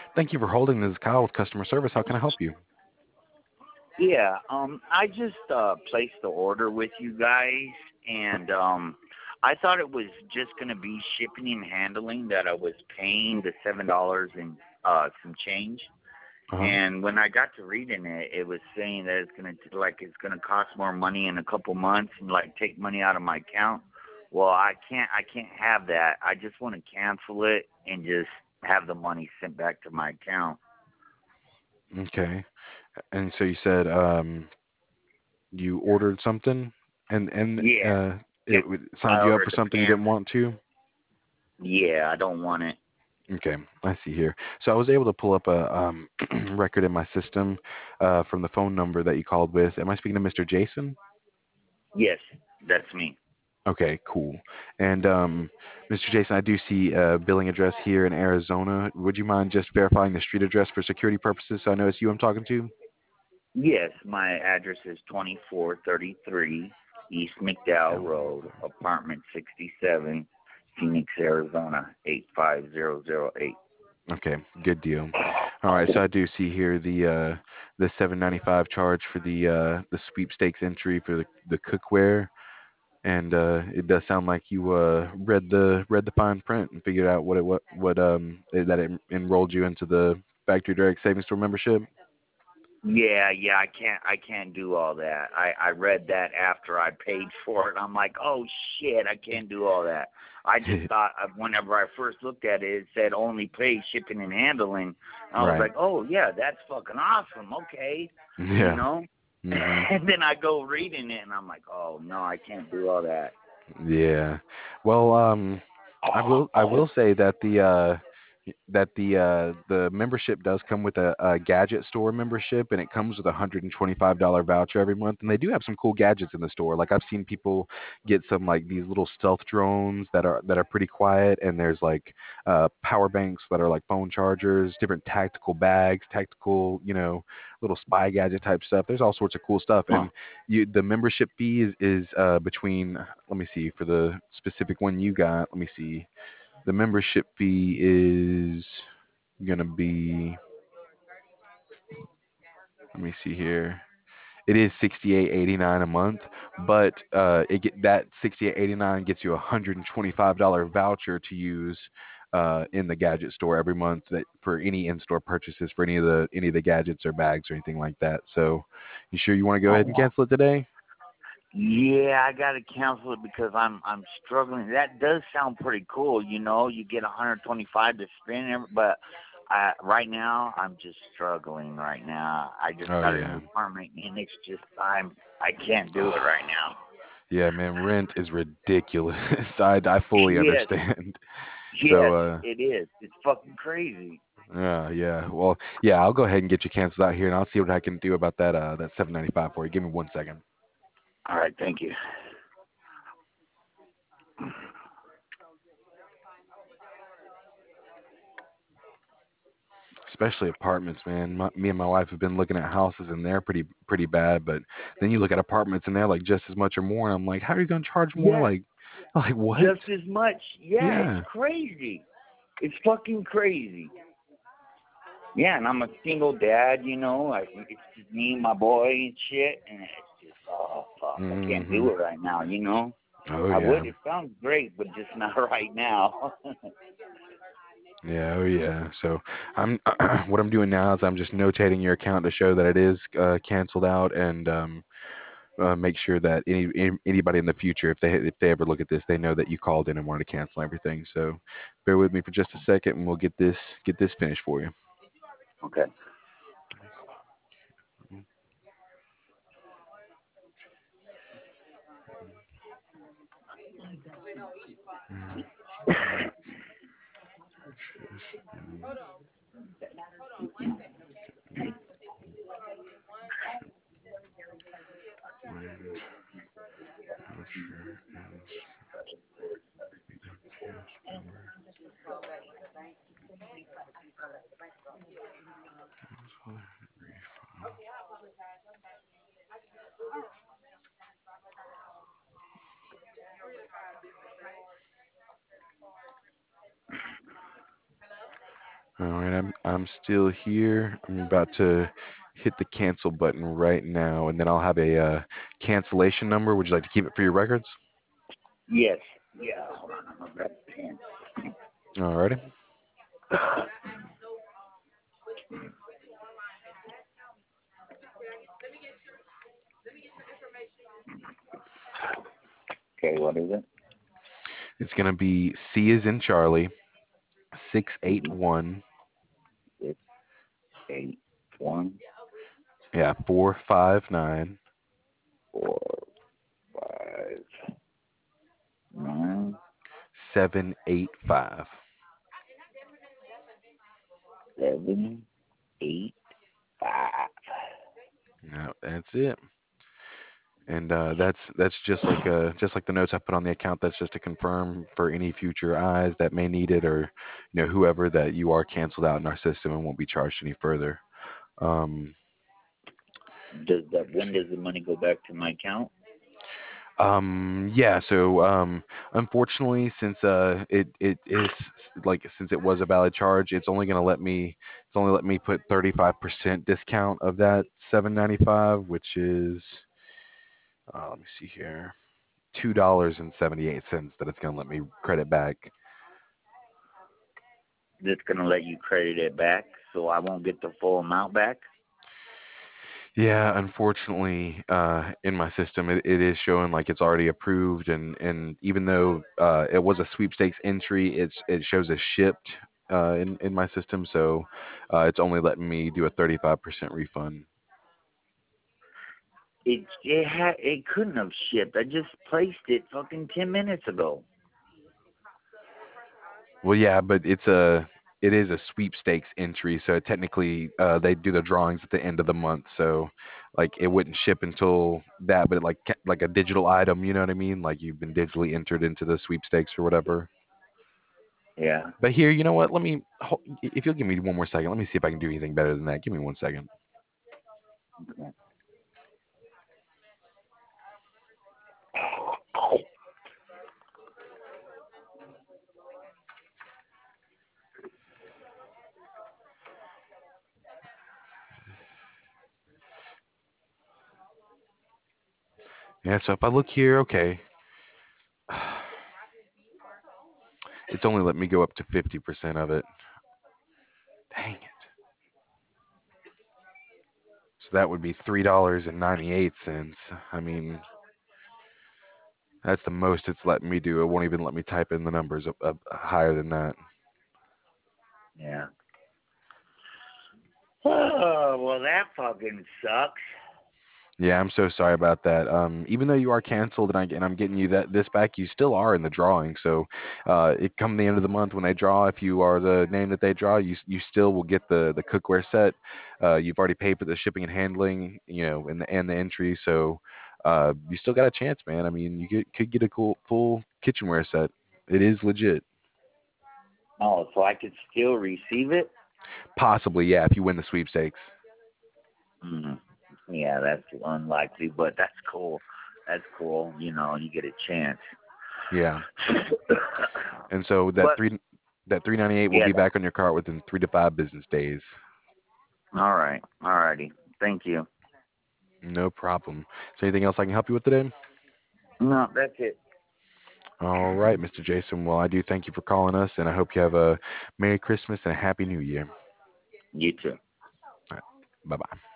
Thank you for holding. This is Kyle with customer service. How can I help you? Yeah, I just placed the order with you guys, and I thought it was just gonna be shipping and handling that I was paying the $7 and some change. Uh-huh. And when I got to reading it, it was saying that it's gonna cost more money in a couple months and like take money out of my account. Well, I can't have that. I just want to cancel it and just have the money sent back to my account. Okay. And so you said you ordered something and Yeah, yeah. signed I you up ordered for the something you pants. didn't want to? Yeah, I don't want it. Okay, I see here. So I was able to pull up a record in my system from the phone number that you called with. Am I speaking to Mr. Jason? Yes, that's me. Okay, cool. And Mr. Jason, I do see a billing address here in Arizona. Would you mind just verifying the street address for security purposes so I know it's you I'm talking to? Yes, my address is 2433 East McDowell Road, apartment 67, Phoenix, Arizona 85008. Okay, good deal. All right, so I do see here the 795 charge for the sweepstakes entry for the cookware, and it does sound like you read the fine print and figured out that it enrolled you into the Factory Direct Savings Store membership. Yeah, I can't do all that. I read that after I paid for it. I'm like, oh shit, I can't do all that. I just thought whenever I first looked at it, it said only pay shipping and handling. I was Right. like, oh yeah, that's fucking awesome. Okay, you Yeah. know. Mhm. And then I go reading it, and I'm like, oh no, I can't do all that. Yeah. Well, I will say that the membership does come with a gadget store membership, and it comes with a $125 voucher every month. And they do have some cool gadgets in the store. Like I've seen people get some like these little stealth drones that are pretty quiet, and there's like power banks that are like phone chargers, different tactical bags, tactical little spy gadget type stuff. There's all sorts of cool stuff, Huh. and the membership fee is between, let me see, for the specific one you got. Let me see. The membership fee is gonna be, let me see here. It is 68.89 a month, but that 68.89 gets you a $125 voucher to use in the gadget store every month that for any in-store purchases for any of the gadgets or bags or anything like that. So, you sure you want to go ahead and Oh, cancel it today? yeah, I gotta cancel it because I'm struggling. That does sound pretty cool, you know. You get 125 to spend, but right now I'm just struggling. Right now, I just Oh got a yeah. new apartment, and it's just I can't do it right now. Yeah, man, rent is ridiculous. I fully Yes, understand. So, yes, it is. It's fucking crazy. yeah. Well, yeah, I'll go ahead and get you canceled out here, and I'll see what I can do about that 795 for you. Give me 1 second. All right, thank you. Especially apartments, man. Me and my wife have been looking at houses, and they're pretty bad. But then you look at apartments, and they're like just as much or more. And I'm like, how are you gonna charge more? Yes, Like what? just as much. Yeah, it's Yeah. crazy. It's fucking crazy. Yeah, and I'm a single dad, you know. It's just me and my boy and shit, and it's just, oh, fuck, I can't Hmm. do it right now, you know. Oh I yeah. would. It sounds great, but just not right now. Yeah, oh yeah. So I'm what I'm doing now is I'm just notating your account to show that it is canceled out, and make sure that anybody in the future, if they ever look at this, they know that you called in and wanted to cancel everything. So bear with me for just a second, and we'll get this finished for you. Okay. All right, I'm still here. I'm about to hit the cancel button right now, and then I'll have a cancellation number. Would you like to keep it for your records? Yes. Yeah. Hold on. I'm gonna grab a pen. All righty. Okay. What is it? It's gonna be C is in Charlie, C 681, 681 yeah, 459 459 785. 785. No, that's it. And that's just like the notes I put on the account. That's just to confirm for any future eyes that may need it, or whoever, that you are canceled out in our system and won't be charged any further. Um, Does that? When does the money go back to my account? yeah. So unfortunately, since it is like, since it was a valid charge, it's only let me put 35% discount of that 795, which is let me see here, $2.78 that it's gonna let me credit back. That's gonna let you credit it back, so I won't get the full amount back. Yeah, unfortunately, in my system, it is showing like it's already approved, and even though it was a sweepstakes entry, it shows as shipped in my system, so it's only letting me do a 35% refund. It couldn't have shipped. I just placed it fucking 10 minutes ago. Well, yeah, but it is a sweepstakes entry, so technically they do the drawings at the end of the month, so like it wouldn't ship until that, but like a digital item, you know what I mean? Like you've been digitally entered into the sweepstakes or whatever. Yeah. But here, you know what? If you'll give me one more second, let me see if I can do anything better than that. Give me one second. Yeah, so if I look here, okay, it's only let me go up to 50% of it. Dang it. So that would be $3.98. I mean, that's the most it's letting me do. It won't even let me type in the numbers up higher than that. Yeah. Oh well, that fucking sucks. Yeah, I'm so sorry about that. Even though you are canceled, and I'm getting you this back, you still are in the drawing. So, it come the end of the month when they draw, if you are the name that they draw, you still will get the cookware set. You've already paid for the shipping and handling, and the entry. So, you still got a chance, man. I mean, could get a cool full kitchenware set. It is legit. Oh, so I could still receive it? Possibly, yeah, if you win the sweepstakes. Mm. Yeah, that's unlikely, but that's cool. That's cool. You get a chance. Yeah. And so that But 398 will yeah, be back on your cart within 3 to 5 business days. all right, all righty. Thank you. No problem. So anything else I can help you with today? No, that's it. All right, Mr. Jason. Well, I do thank you for calling us, and I hope you have a Merry Christmas and a Happy New Year. You too. All right. Bye bye.